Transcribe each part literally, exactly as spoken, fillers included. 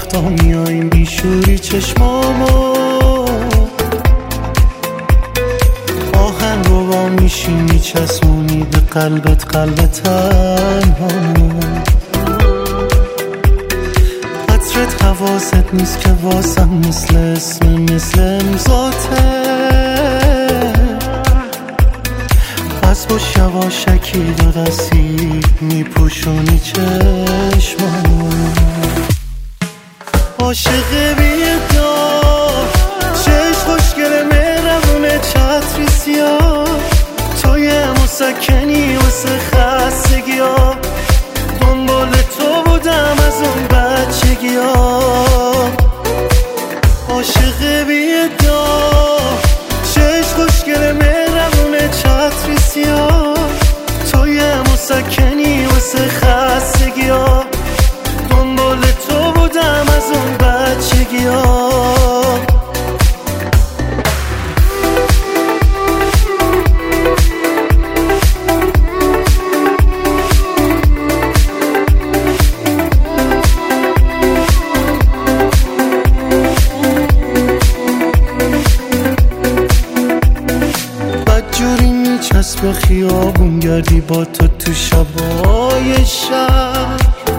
وقتا میاییم بیشوری چشمامو آهنگ رو با میشینی چسبونی به قلبت قلب تنهامو عطرت حواست نیست که واسم مثل اسم مثل امضاته پس با یواشکی دو دستی میپوشونی چشمامو عاشق بی‌ادعا چشم خوشگل مهربونه چتری سیاه توی مسکنی واسه خستگی‌ها دنبال تو بودم از اون بچگی‌ها عاشق بی‌ادعا چشم خوشگل مهربونه چتری سیاه توی مسکنی واسه خستگی‌ها دنبال تو بودم از اون بچگی‌ها بدجوری میچسبه خیابون گردی با تو تو شبای شهر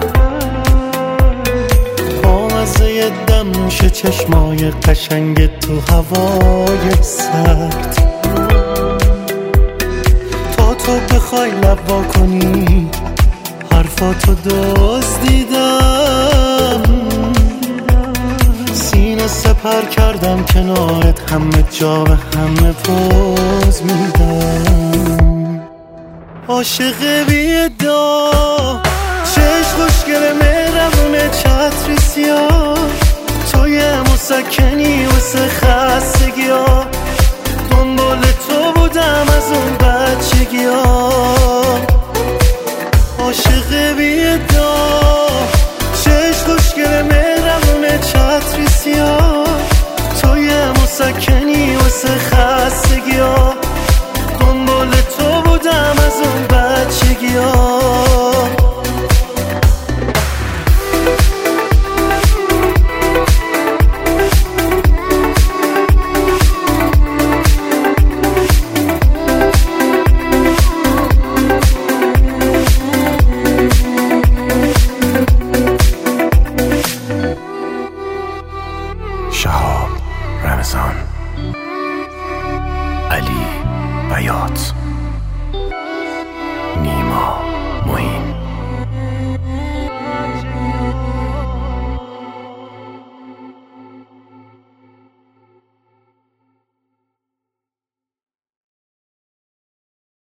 بامزه دم میشه چشمای قشنگ تو هوای سرد تا تو بخوای لب وا کنی حرفاتو دزدیدم سینه سپر کردم کنارت همه جا به همه پوز میدم عاشق بی‌ادعا چشم خوشگل مهربونه چتری سیاه توی مسکنی واسه خستگی‌ها دنبال تو بودم از اون بچگی‌ها عاشق بی‌ادعا چشم خوشگل مهربونه چتری سیاه توی مسکنی واسه خستگی‌ها دنبال تو بودم از اون بچگی‌ها شهاب رمضان علی بیات